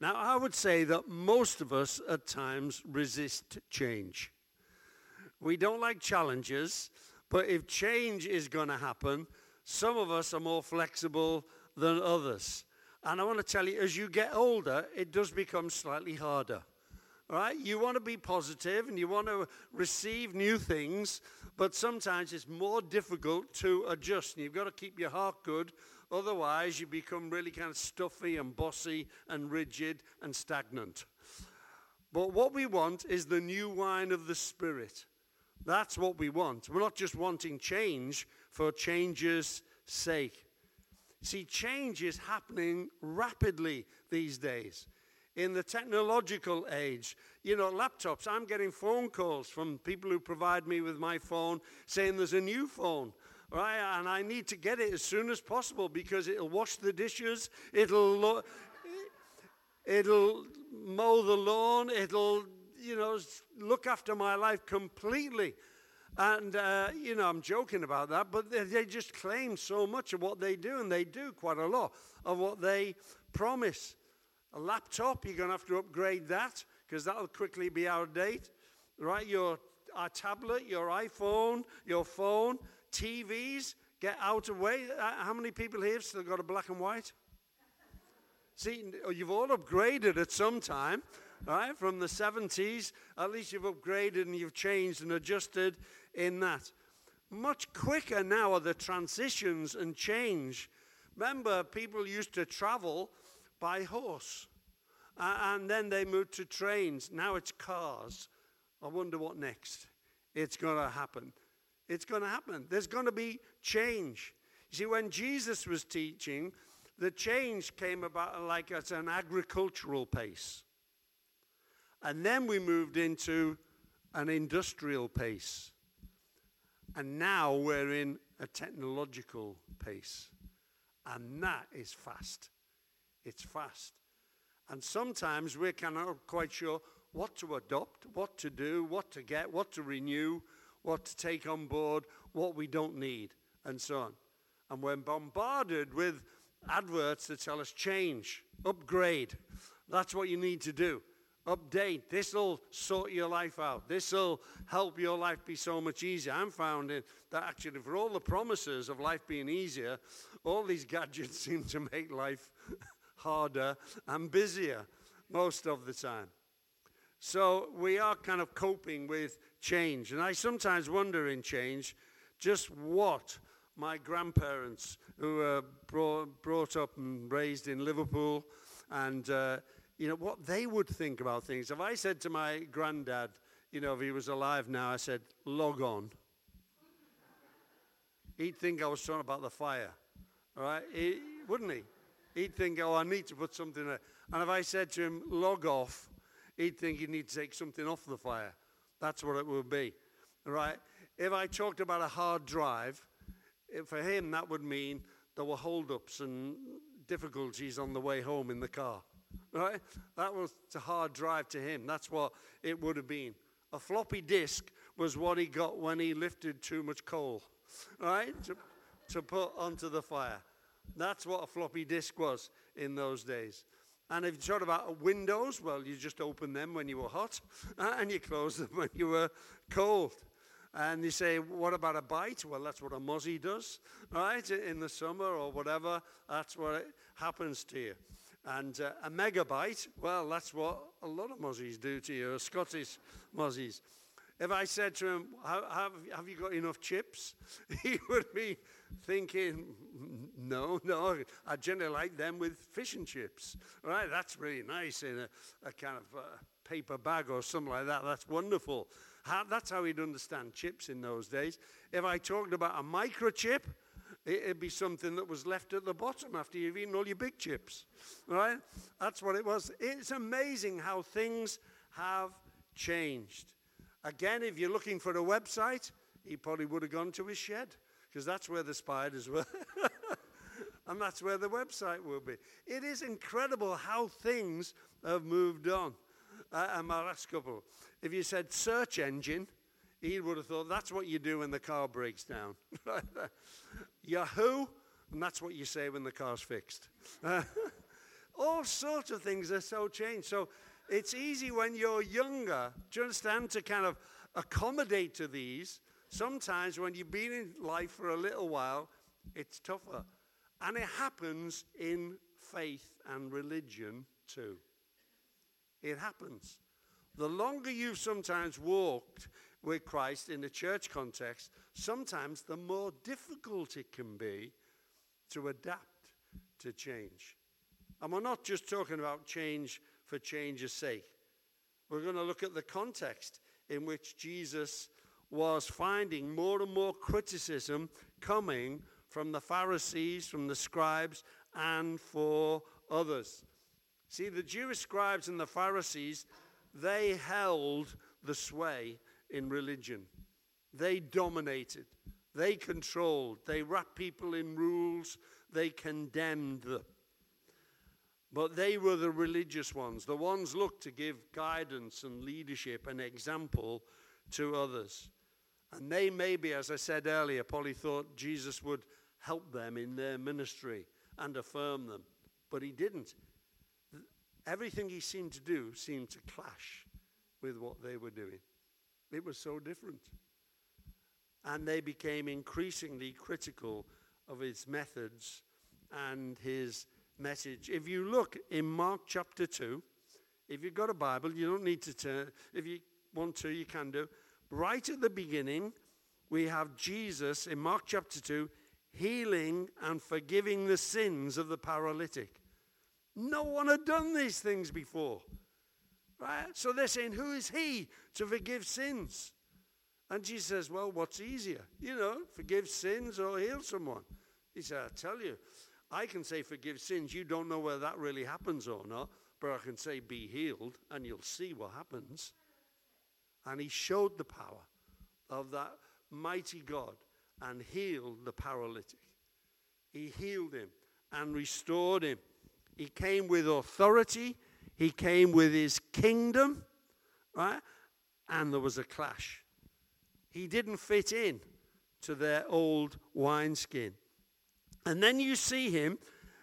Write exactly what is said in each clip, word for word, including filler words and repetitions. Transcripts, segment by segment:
Now, I would say that most of us at times resist change. We don't like challenges, but if change is going to happen, some of us are more flexible than others. And I want to tell you, as you get older, it does become slightly harder. All right? You want to be positive and you want to receive new things, but sometimes it's more difficult to adjust. And you've got to keep your heart good. Otherwise, you become really kind of stuffy and bossy and rigid and stagnant. But what we want is the new wine of the Spirit. That's what we want. We're not just wanting change for change's sake. See, change is happening rapidly these days. In the technological age, you know, laptops, I'm getting phone calls from people who provide me with my phone saying there's a new phone, right? And I need to get it as soon as possible because it'll wash the dishes, it'll, lo- it'll mow the lawn, it'll, you know, look after my life completely. And, uh, you know, I'm joking about that, but they, they just claim so much of what they do, and they do quite a lot of what they promise. A laptop, you're going to have to upgrade that because that'll quickly be out of date, right? Your our tablet, your iPhone, your phone, T Vs, get out of the way. How many people here have still got a black and white? See, you've all upgraded at some time, right? From the seventies, at least you've upgraded and you've changed and adjusted in that. Much quicker now are the transitions and change. Remember, people used to travel by horse, uh, and then they moved to trains. Now it's cars. I wonder what next. It's going to happen. It's going to happen. There's going to be change. You see, when Jesus was teaching, the change came about like at an agricultural pace. And then we moved into an industrial pace. And now we're in a technological pace. And that is fast. It's fast. And sometimes we're kind of not quite sure what to adopt, what to do, what to get, what to renew, what to take on board, what we don't need, and so on. And we're bombarded with adverts that tell us change, upgrade. That's what you need to do. Update. This will sort your life out. This will help your life be so much easier. I'm finding that actually for all the promises of life being easier, all these gadgets seem to make life harder and busier most of the time. So we are kind of coping with change. And I sometimes wonder in change just what my grandparents, who were brought, brought up and raised in Liverpool, and uh, you know, what they would think about things. If I said to my granddad, you know, if he was alive now, I said, log on, he'd think I was talking about the fire, all right? He, wouldn't he? He'd think, oh, I need to put something there. And if I said to him, log off, he'd think you need to take something off the fire. That's what it would be, all right? If I talked about a hard drive, for him, that would mean there were hold-ups and difficulties on the way home in the car, right? That was a hard drive to him. That's what it would have been. A floppy disk was what he got when he lifted too much coal, right, to, to put onto the fire. That's what a floppy disk was in those days. And if you talk about windows, well, you just opened them when you were hot, and you closed them when you were cold. And you say, what about a bite? Well, that's what a mozzie does, right? In the summer or whatever, that's what it happens to you. And uh, a megabyte, well, that's what a lot of mozzies do to you, Scottish mozzies. If I said to him, have, have you got enough chips? He would be thinking, no, no, I generally like them with fish and chips. Right, that's really nice in a, a kind of uh, paper bag or something like that. That's wonderful. How, that's how he'd understand chips in those days. If I talked about a microchip, it, it'd be something that was left at the bottom after you've eaten all your big chips. Right? That's what it was. It's amazing how things have changed. Again, if you're looking for a website, he probably would have gone to his shed, because that's where the spiders were. And that's where the website will be. It is incredible how things have moved on. Uh, and my last couple. If you said search engine, he would have thought that's what you do when the car breaks down. Yahoo, and that's what you say when the car's fixed. Uh, All sorts of things are so changed. So it's easy when you're younger, do you understand, to kind of accommodate to these. Sometimes when you've been in life for a little while, it's tougher. And it happens in faith and religion too. It happens. The longer you've sometimes walked with Christ in a church context, sometimes the more difficult it can be to adapt to change. And we're not just talking about change for change's sake. We're going to look at the context in which Jesus was finding more and more criticism coming from the Pharisees, from the scribes, and for others. See, the Jewish scribes and the Pharisees, they held the sway in religion. They dominated. They controlled. They wrapped people in rules. They condemned them. But they were the religious ones, the ones looked to give guidance and leadership and example to others. And they maybe, as I said earlier, probably thought Jesus would help them in their ministry and affirm them. But he didn't. Everything he seemed to do seemed to clash with what they were doing. It was so different. And they became increasingly critical of his methods and his message. If you look in Mark chapter two, if you've got a Bible, you don't need to turn. If you want to, you can do. Right at the beginning, we have Jesus in Mark chapter two healing and forgiving the sins of the paralytic. No one had done these things before. Right? So they're saying, who is he to forgive sins? And Jesus says, well, what's easier? You know, forgive sins or heal someone. He said, I tell you, I can say forgive sins. You don't know whether that really happens or not, but I can say be healed, and you'll see what happens. And he showed the power of that mighty God and healed the paralytic. He healed him and restored him. He came with authority. He came with his kingdom, right? And there was a clash. He didn't fit in to their old wineskin. And then you see him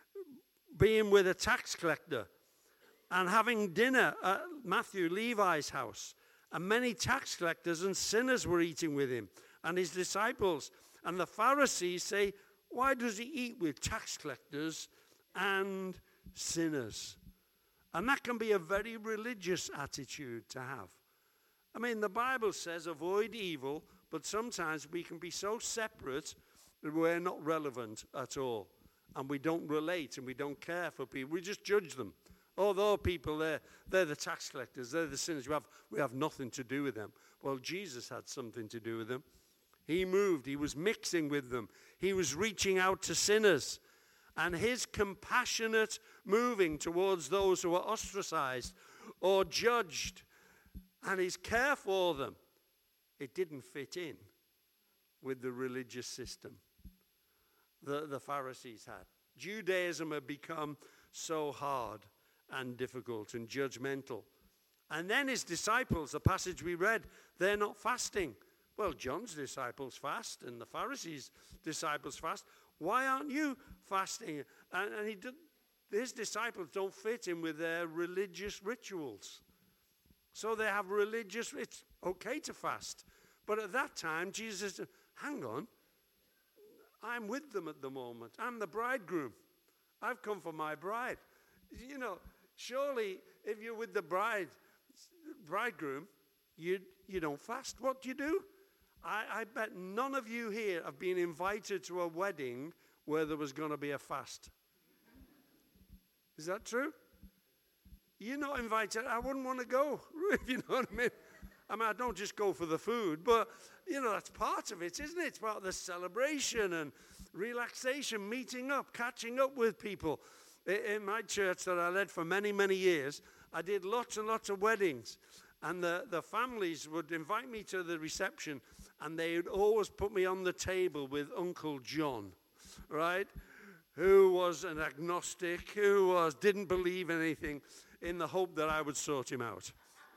being with a tax collector and having dinner at Matthew, Levi's house. And many tax collectors and sinners were eating with him and his disciples. And the Pharisees say, why does he eat with tax collectors and sinners? And that can be a very religious attitude to have. I mean, the Bible says avoid evil, but sometimes we can be so separate that we're not relevant at all. And we don't relate and we don't care for people. We just judge them. Although people, they're, they're the tax collectors, they're the sinners. We have, we have nothing to do with them. Well, Jesus had something to do with them. He moved. He was mixing with them. He was reaching out to sinners. And his compassionate moving towards those who are ostracized or judged and his care for them, it didn't fit in with the religious system the, the Pharisees had. Judaism had become so hard and difficult and judgmental. And then his disciples, the passage we read, they're not fasting. Well, John's disciples fast and the Pharisees' disciples fast. Why aren't you fasting? And, and he did, his disciples don't fit in with their religious rituals. So they have religious, it's okay to fast. But at that time, Jesus said, hang on, I'm with them at the moment. I'm the bridegroom. I've come for my bride. You know, surely if you're with the bride, bridegroom, you, you don't fast. What do you do? I, I bet none of you here have been invited to a wedding where there was going to be a fast. Is that true? You're not invited. I wouldn't want to go, if you know what I mean. I mean, I don't just go for the food, but, you know, that's part of it, isn't it? It's part of the celebration and relaxation, meeting up, catching up with people. In my church that I led for many, many years, I did lots and lots of weddings. And the, the families would invite me to the reception, and they would always put me on the table with Uncle John, right? Who was an agnostic, who was didn't believe anything, in the hope that I would sort him out.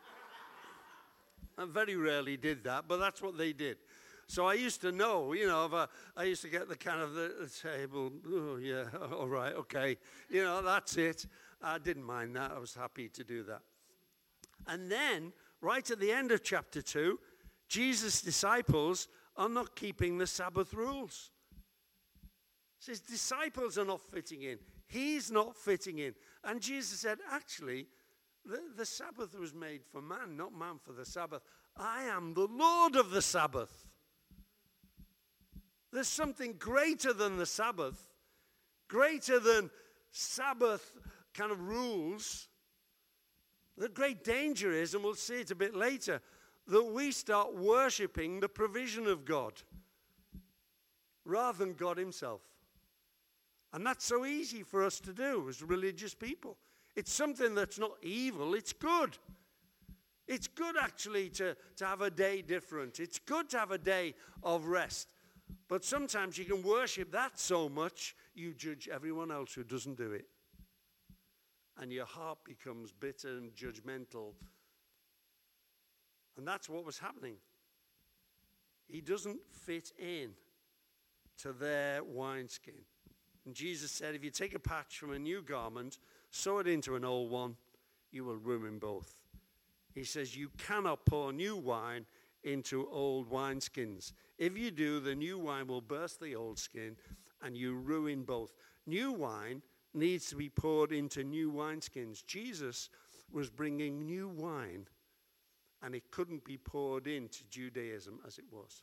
I very rarely did that, but that's what they did. So I used to know, you know, if I, I used to get the kind of the, the table, oh yeah, all right, okay, you know, that's it. I didn't mind that. I was happy to do that. And then, right at the end of chapter two, Jesus' disciples are not keeping the Sabbath rules. His disciples are not fitting in. He's not fitting in. And Jesus said, actually, the, the Sabbath was made for man, not man for the Sabbath. I am the Lord of the Sabbath. There's something greater than the Sabbath, greater than Sabbath kind of rules. The great danger is, and we'll see it a bit later, that we start worshipping the provision of God rather than God himself. And that's so easy for us to do as religious people. It's something that's not evil, it's good. It's good actually to, to have a day different. It's good to have a day of rest. But sometimes you can worship that so much, you judge everyone else who doesn't do it. And your heart becomes bitter and judgmental. And that's what was happening. He doesn't fit in to their wineskin. And Jesus said, if you take a patch from a new garment, sew it into an old one, you will ruin both. He says, you cannot pour new wine into old wineskins. If you do, the new wine will burst the old skin, and you ruin both. New wine needs to be poured into new wineskins. Jesus was bringing new wine, and it couldn't be poured into Judaism as it was.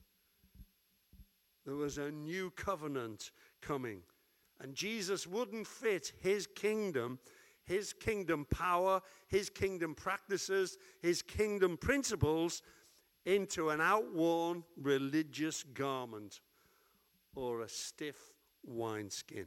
There was a new covenant coming. And Jesus wouldn't fit his kingdom, his kingdom power, his kingdom practices, his kingdom principles into an outworn religious garment or a stiff wineskin.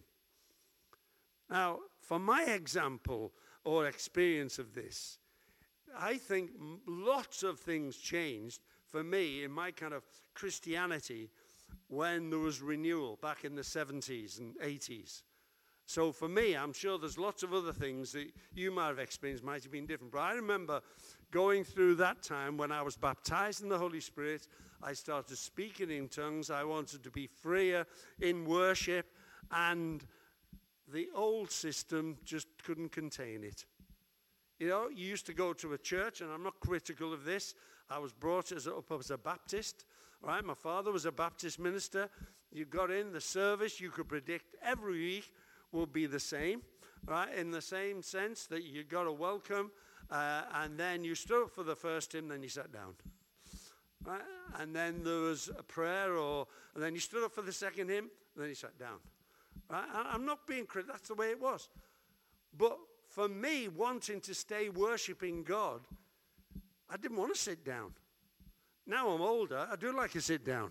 Now, for my example or experience of this, I think lots of things changed for me in my kind of Christianity when there was renewal back in the seventies and eighties. So for me, I'm sure there's lots of other things that you might have experienced might have been different. But I remember going through that time when I was baptized in the Holy Spirit. I started speaking in tongues. I wanted to be freer in worship. And the old system just couldn't contain it. You know, you used to go to a church, and I'm not critical of this. I was brought as a, up as a Baptist. Right, my father was a Baptist minister. You got in the service, you could predict every week will be the same, right? In the same sense that you got a welcome, uh, and then you stood up for the first hymn, then you sat down, right? And then there was a prayer, or and then you stood up for the second hymn, and then you sat down. Right? I'm not being critical. That's the way it was. But for me, wanting to stay worshiping God, I didn't want to sit down. Now I'm older, I do like to sit down.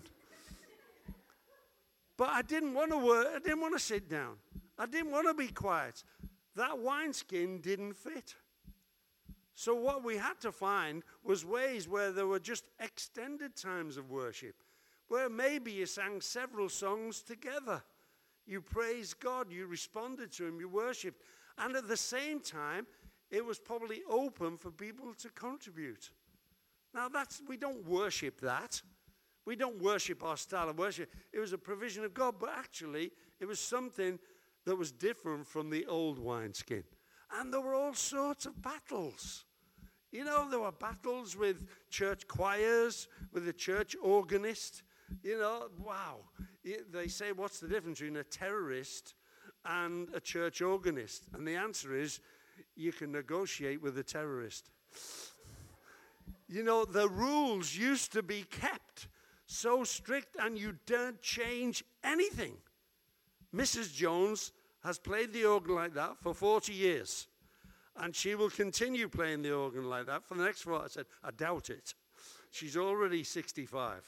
But I didn't want to work, I didn't want to sit down. I didn't want to be quiet. That wineskin didn't fit. So what we had to find was ways where there were just extended times of worship, where maybe you sang several songs together. You praised God, you responded to him, you worshiped. And at the same time, it was probably open for people to contribute. Now, that's we don't worship that. We don't worship our style of worship. It was a provision of God, but actually, it was something that was different from the old wineskin. And there were all sorts of battles. You know, there were battles with church choirs, with a church organist. You know, wow. They say, what's the difference between a terrorist and a church organist? And the answer is, you can negotiate with a terrorist. You know, the rules used to be kept so strict, and you don't change anything. Missus Jones has played the organ like that for forty years, and she will continue playing the organ like that for the next four. I said, I doubt it. She's already sixty-five.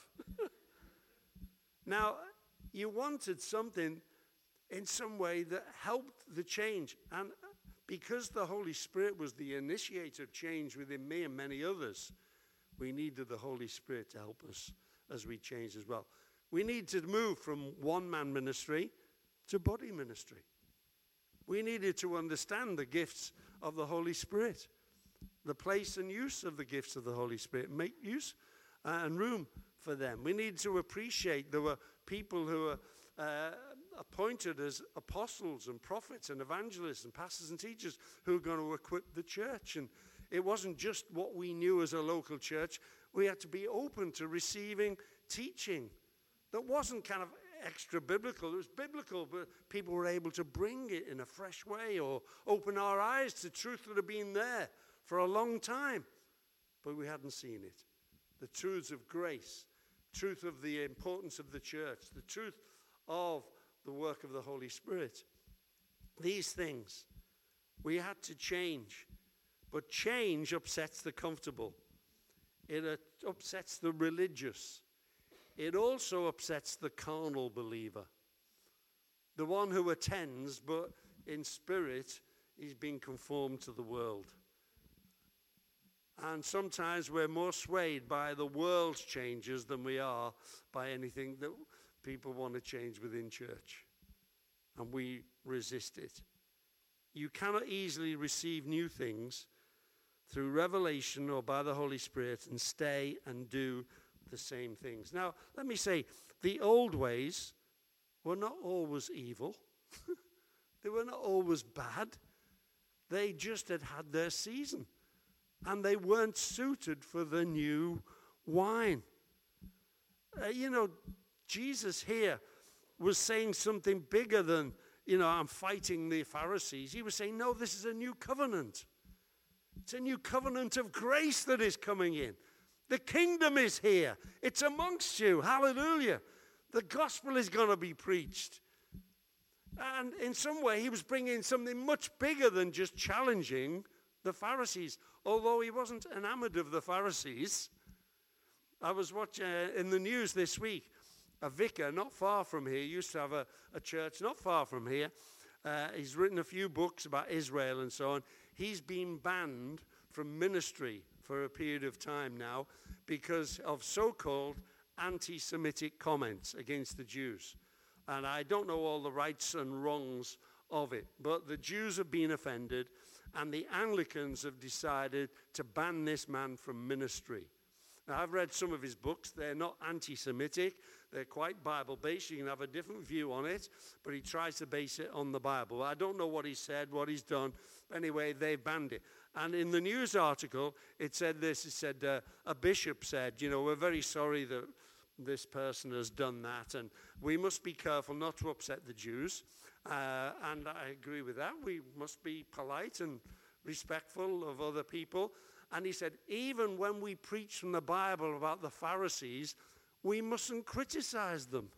Now, you wanted something in some way that helped the change, and because the Holy Spirit was the initiator of change within me and many others, we needed the Holy Spirit to help us as we change as well. We need to move from one-man ministry to body ministry. We needed to understand the gifts of the Holy Spirit, the place and use of the gifts of the Holy Spirit, make use uh, and room for them. We need to appreciate there were people who were uh, appointed as apostles and prophets and evangelists and pastors and teachers who are going to equip the church. And it wasn't just what we knew as a local church. We had to be open to receiving teaching that wasn't kind of extra biblical. It was biblical, but people were able to bring it in a fresh way or open our eyes to truth that had been there for a long time, but we hadn't seen it. The truths of grace, truth of the importance of the church, the truth of the work of the Holy Spirit. These things we had to change, but change upsets the comfortable. It uh, upsets the religious. It also upsets the carnal believer, the one who attends, but in spirit he's being conformed to the world. And sometimes we're more swayed by the world's changes than we are by anything that people want to change within church. And we resist it. You cannot easily receive new things through revelation or by the Holy Spirit and stay and do the same things. Now, let me say, the old ways were not always evil. They were not always bad. They just had had their season. And they weren't suited for the new wine. Uh, you know, Jesus here was saying something bigger than, you know, I'm fighting the Pharisees. He was saying, no, this is a new covenant. It's a new covenant of grace that is coming in. The kingdom is here. It's amongst you. Hallelujah. The gospel is going to be preached. And in some way, he was bringing something much bigger than just challenging the Pharisees. Although he wasn't enamored of the Pharisees. I was watching uh, in the news this week, a vicar not far from here, used to have a, a church not far from here. Uh, he's written a few books about Israel and so on. He's been banned from ministry for a period of time now because of so-called anti-Semitic comments against the Jews. And I don't know all the rights and wrongs of it, but the Jews have been offended, and the Anglicans have decided to ban this man from ministry. Now, I've read some of his books. They're not anti-Semitic. They're quite Bible-based. You can have a different view on it, but he tries to base it on the Bible. I don't know what he said, what he's done. But anyway, they banned it. And in the news article, it said this. It said, uh, a bishop said, you know, we're very sorry that this person has done that, and we must be careful not to upset the Jews. Uh, and I agree with that. We must be polite and respectful of other people. And he said, even when we preach from the Bible about the Pharisees, we mustn't criticize them.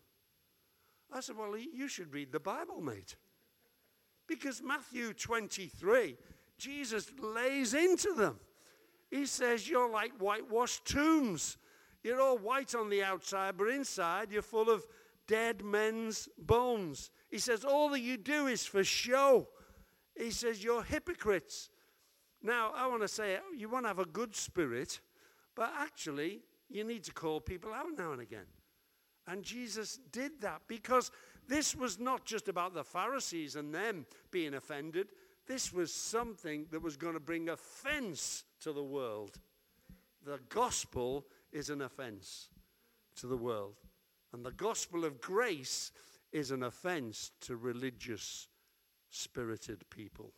I said, well, you should read the Bible, mate. Because Matthew twenty-three, Jesus lays into them. He says, you're like whitewashed tombs. You're all white on the outside, but inside you're full of dead men's bones. He says, all that you do is for show. He says, you're hypocrites. Now, I want to say, you want to have a good spirit, but actually, you need to call people out now and again. And Jesus did that because this was not just about the Pharisees and them being offended. This was something that was going to bring offense to the world. The gospel is an offense to the world. And the gospel of grace is an offense to religious, spirited people.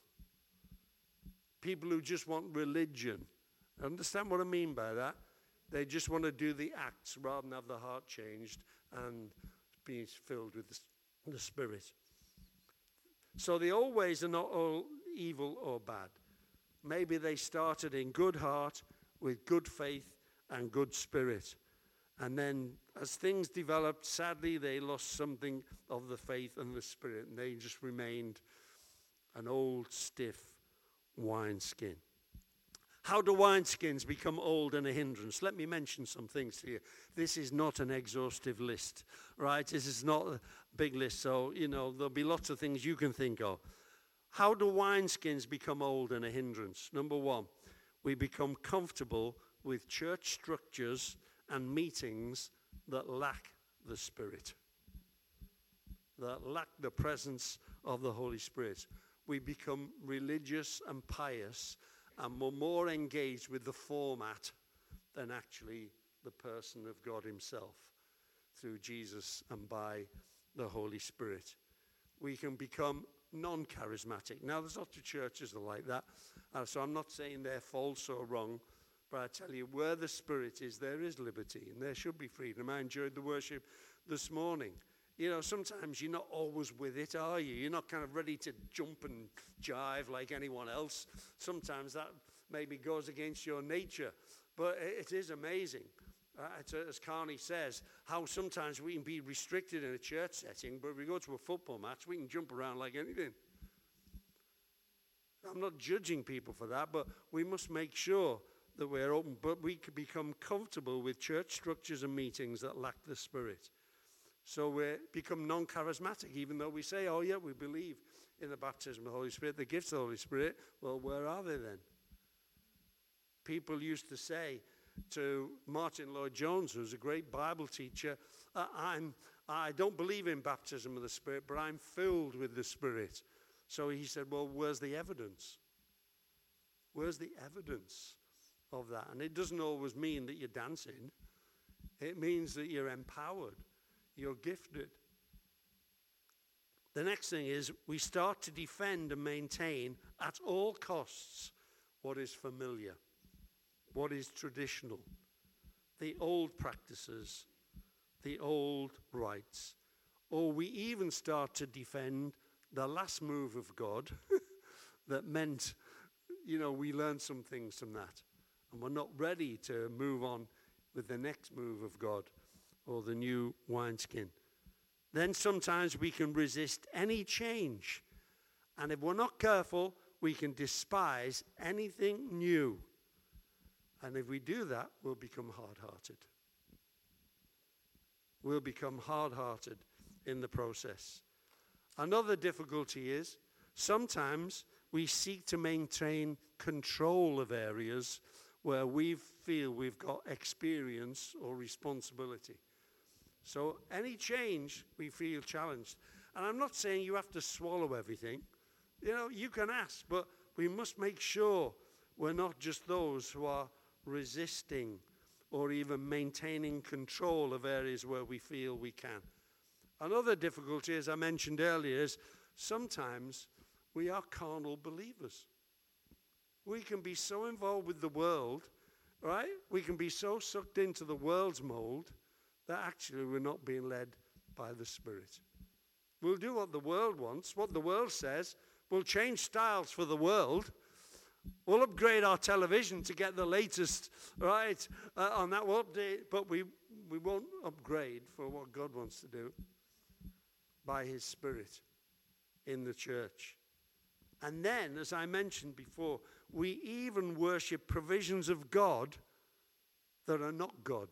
People who just want religion. Understand what I mean by that? They just want to do the acts rather than have the heart changed and be filled with the, the Spirit. So the old ways are not all evil or bad. Maybe they started in good heart with good faith and good spirit. And then as things developed, sadly, they lost something of the faith and the spirit. And they just remained an old, stiff wineskin. How do wineskins become old and a hindrance? Let me mention some things here. This is not an exhaustive list, right? This is not a big list, so, you know, there'll be lots of things you can think of. How do wineskins become old and a hindrance? Number one, we become comfortable with church structures and meetings that lack the Spirit, that lack the presence of the Holy Spirit. We become religious and pious, and we're more engaged with the format than actually the person of God himself through Jesus and by the Holy Spirit. we can become non-charismatic. Now, there's lots of churches that are like that, uh, so I'm not saying they're false or wrong, but I tell you, where the Spirit is, there is liberty, and there should be freedom. I enjoyed the worship this morning. You know, sometimes you're not always with it, are you? You're not kind of ready to jump and jive like anyone else. Sometimes that maybe goes against your nature, but it is amazing. Uh, it's, as Carney says, how sometimes we can be restricted in a church setting, but if we go to a football match, we can jump around like anything. I'm not judging people for that, but we must make sure that we're open, but we can become comfortable with church structures and meetings that lack the Spirit. So we become non-charismatic, even though we say, oh yeah, we believe in the baptism of the Holy Spirit, the gifts of the Holy Spirit. Well, where are they then? People used to say to Martin Lloyd-Jones, who's a great Bible teacher, uh, I'm, I don't believe in baptism of the Spirit, but I'm filled with the Spirit. So he said, well, where's the evidence? Where's the evidence of that? And it doesn't always mean that you're dancing. It means that you're empowered. You're gifted. The next thing is we start to defend and maintain at all costs what is familiar, what is traditional, the old practices, the old rites. Or we even start to defend the last move of God that meant, you know, we learned some things from that. And we're not ready to move on with the next move of God or the new wineskin. Then sometimes we can resist any change. And if we're not careful, we can despise anything new. And if we do that, we'll become hard-hearted. We'll become hard-hearted in the process. Another difficulty is sometimes we seek to maintain control of areas where we feel we've got experience or responsibility. So any change, we feel challenged. And I'm not saying you have to swallow everything. You know, you can ask, but we must make sure we're not just those who are resisting or even maintaining control of areas where we feel we can. Another difficulty, as I mentioned earlier, is sometimes we are carnal believers. We can be so involved with the world, right? We can be so sucked into the world's mold that actually we're not being led by the Spirit. We'll do what the world wants, what the world says. We'll change styles for the world. We'll upgrade our television to get the latest, right, uh, on that. We'll update, but we, we won't upgrade for what God wants to do by His Spirit in the church. And then, as I mentioned before, we even worship provisions of God that are not God.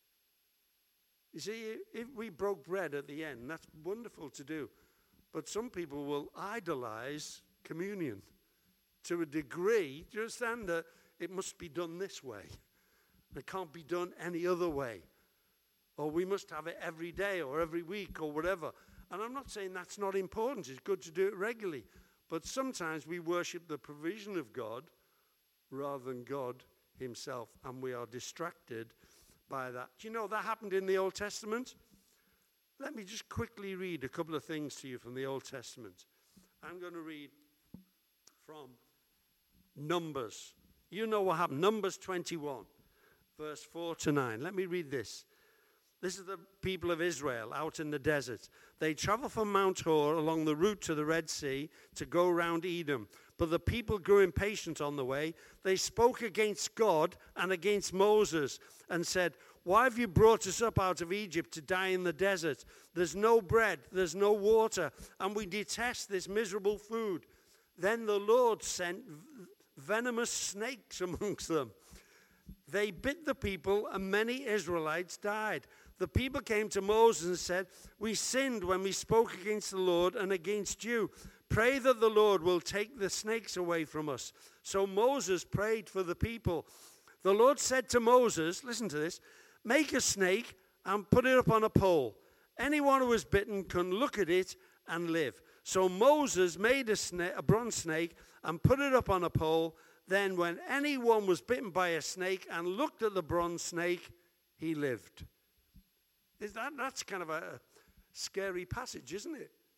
You see, if we broke bread at the end, that's wonderful to do. But some people will idolize communion to a degree. Do you understand that it must be done this way? It can't be done any other way. Or we must have it every day or every week or whatever. And I'm not saying that's not important. It's good to do it regularly. But sometimes we worship the provision of God rather than God Himself. And we are distracted by that. Do you know that happened in the Old Testament? Let me just quickly read a couple of things to you from the Old Testament. I'm going to read from Numbers. You know what happened. Numbers twenty-one, verse four to nine. Let me read this. This is the people of Israel out in the desert. They travel from Mount Hor along the route to the Red Sea to go round Edom. But the people grew impatient on the way. They spoke against God and against Moses and said, "Why have you brought us up out of Egypt to die in the desert? There's no bread, there's no water, and we detest this miserable food." Then the Lord sent venomous snakes amongst them. They bit the people, and many Israelites died. The people came to Moses and said, "We sinned when we spoke against the Lord and against you. Pray that the Lord will take the snakes away from us." So Moses prayed for the people. The Lord said to Moses, listen to this, "Make a snake and put it up on a pole. Anyone who is bitten can look at it and live." So Moses made a, sna- a bronze snake and put it up on a pole. Then when anyone was bitten by a snake and looked at the bronze snake, he lived. Is that, that's kind of a scary passage, isn't it?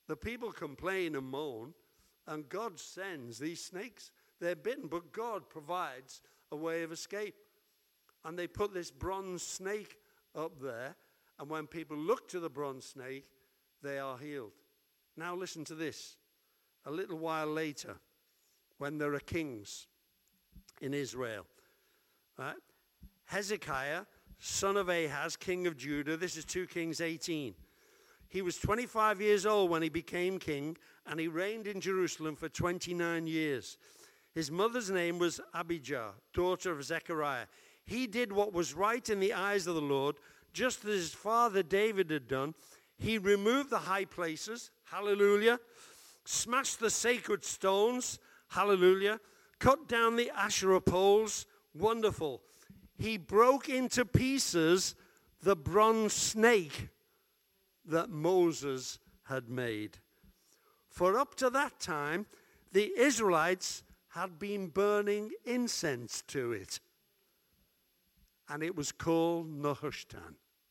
The people complain and moan, and God sends these snakes. They're bitten, but God provides a way of escape. And they put this bronze snake up there, and when people look to the bronze snake, they are healed. Now listen to this. A little while later, when there are kings in Israel, right? Hezekiah, son of Ahaz, king of Judah, this is two Kings eighteen. He was twenty-five years old when he became king, and he reigned in Jerusalem for twenty-nine years. His mother's name was Abijah, daughter of Zechariah. He did what was right in the eyes of the Lord, just as his father David had done. He removed the high places, hallelujah, smashed the sacred stones, hallelujah, cut down the Asherah poles, wonderful. He broke into pieces the bronze snake that Moses had made. For up to that time, the Israelites had been burning incense to it. And it was called Nehushtan.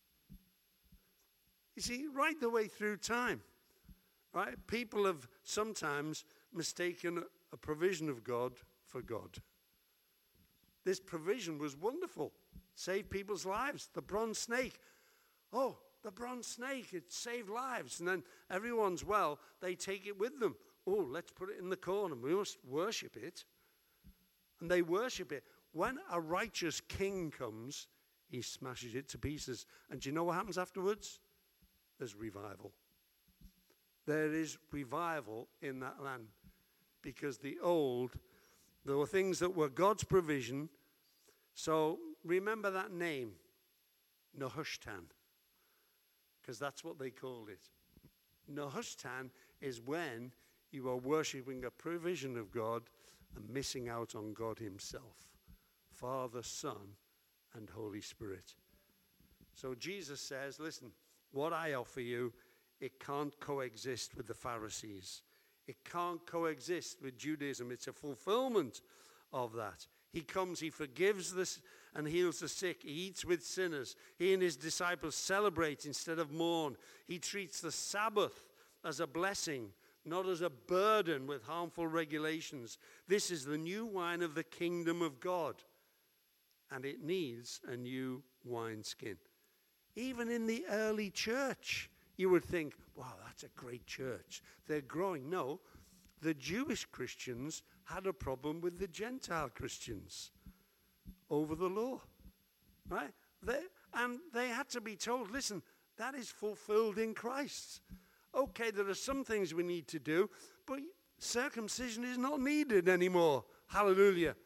You see, right the way through time, right? People have sometimes mistaken a provision of God for God. This provision was wonderful. Saved people's lives. The bronze snake. Oh, the bronze snake, it saved lives. And then everyone's well, they take it with them. Oh, let's put it in the corner. We must worship it. And they worship it. When a righteous king comes, he smashes it to pieces. And do you know what happens afterwards? There's revival. There is revival in that land. Because the old, there were things that were God's provision. So remember that name, Nehushtan. Because that's what they called it. Nehushtan is when you are worshipping a provision of God and missing out on God himself. Father, Son, and Holy Spirit. So Jesus says, listen, what I offer you, it can't coexist with the Pharisees. It can't coexist with Judaism. It's a fulfillment of that. He comes, he forgives this and heals the sick. He eats with sinners. He and his disciples celebrate instead of mourn. He treats the Sabbath as a blessing, not as a burden with harmful regulations. This is the new wine of the kingdom of God, and it needs a new wineskin. Even in the early church, you would think, wow, that's a great church. They're growing. No, the Jewish Christians had a problem with the Gentile Christians over the law, right? They, and they had to be told, listen, that is fulfilled in Christ. Okay, there are some things we need to do, but circumcision is not needed anymore. Hallelujah.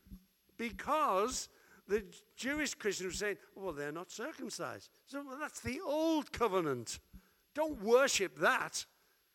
Because the Jewish Christians were saying, well, they're not circumcised. So well, that's the old covenant. Don't worship that.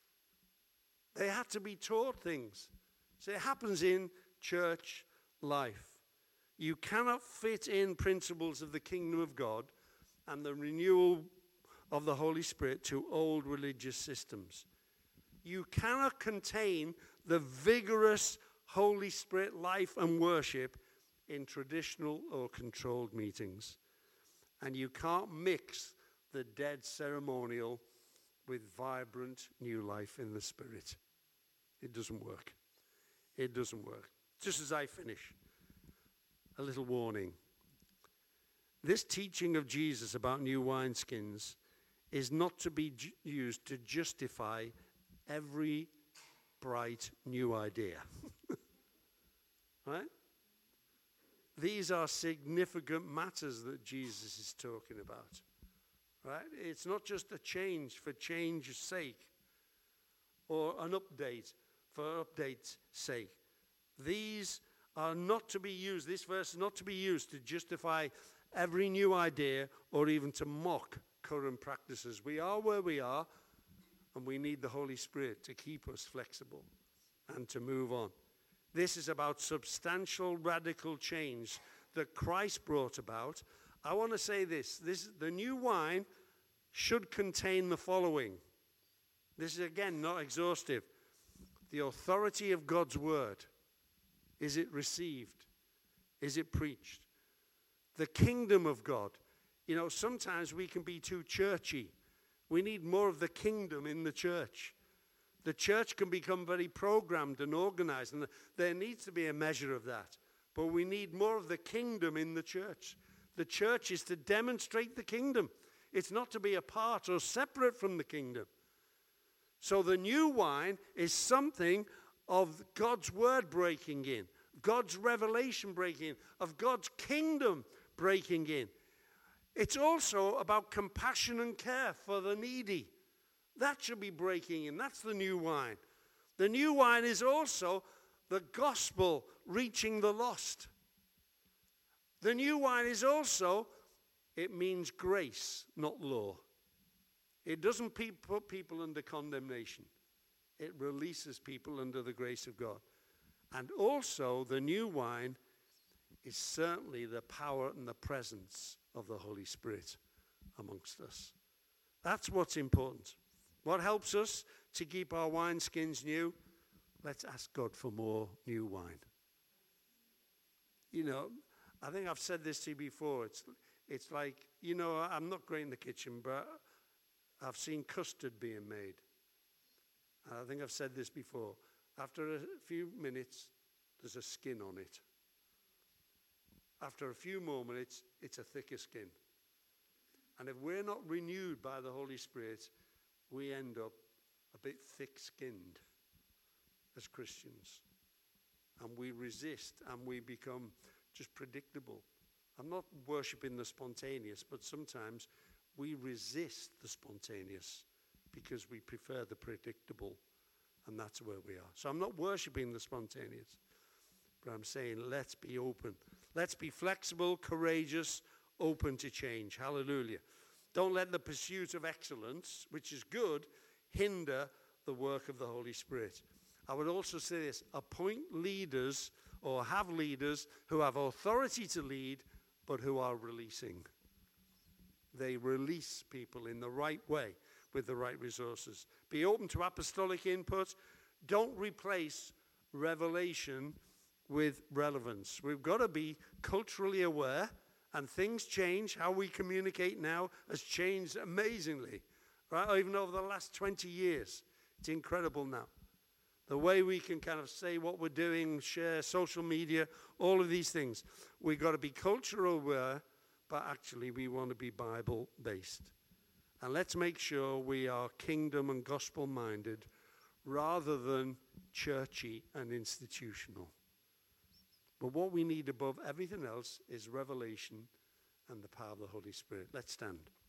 They had to be taught things. So it happens in church life. You cannot fit in principles of the kingdom of God and the renewal of the Holy Spirit to old religious systems. You cannot contain the vigorous Holy Spirit life and worship in traditional or controlled meetings. And you can't mix the dead ceremonial with vibrant new life in the Spirit. It doesn't work. It doesn't work. Just as I finish, a little warning. This teaching of Jesus about new wineskins is not to be ju- used to justify every bright new idea. Right? These are significant matters that Jesus is talking about. Right? It's not just a change for change's sake or an update for update's sake. These are not to be used, this verse is not to be used to justify every new idea or even to mock current practices. We are where we are, and we need the Holy Spirit to keep us flexible and to move on. This is about substantial radical change that Christ brought about. I want to say this, this the new wine should contain the following. This is again not exhaustive. The authority of God's word. Is it received? Is it preached? The kingdom of God. You know, sometimes we can be too churchy. We need more of the kingdom in the church. The church can become very programmed and organized, and there needs to be a measure of that. But we need more of the kingdom in the church. The church is to demonstrate the kingdom. It's not to be a part or separate from the kingdom. So the new wine is something of God's word breaking in, God's revelation breaking in, of God's kingdom breaking in. It's also about compassion and care for the needy. That should be breaking in. That's the new wine. The new wine is also the gospel reaching the lost. The new wine is also, it means grace, not law. It doesn't pe- put people under condemnation. It releases people under the grace of God. And also, the new wine is certainly the power and the presence of the Holy Spirit amongst us. That's what's important. What helps us to keep our wineskins new? Let's ask God for more new wine. You know, I think I've said this to you before. It's, it's like, you know, I'm not great in the kitchen, but I've seen custard being made. I think I've said this before. After a few minutes, there's a skin on it. After a few more minutes, it's a thicker skin. And if we're not renewed by the Holy Spirit, we end up a bit thick-skinned as Christians. And we resist and we become just predictable. I'm not worshiping the spontaneous, but sometimes we resist the spontaneous because we prefer the predictable, and that's where we are. So I'm not worshiping the spontaneous, but I'm saying let's be open. Let's be flexible, courageous, open to change. Hallelujah. Don't let the pursuit of excellence, which is good, hinder the work of the Holy Spirit. I would also say this: appoint leaders or have leaders who have authority to lead, but who are releasing. They release people in the right way with the right resources. Be open to apostolic input. Don't replace revelation with relevance. We've got to be culturally aware, and things change. How we communicate now has changed amazingly, right? Even over the last twenty years. It's incredible now. The way we can kind of say what we're doing, share social media, all of these things. We've got to be cultural aware, but actually we want to be Bible-based. And let's make sure we are kingdom and gospel-minded rather than churchy and institutional. But what we need above everything else is revelation and the power of the Holy Spirit. Let's stand.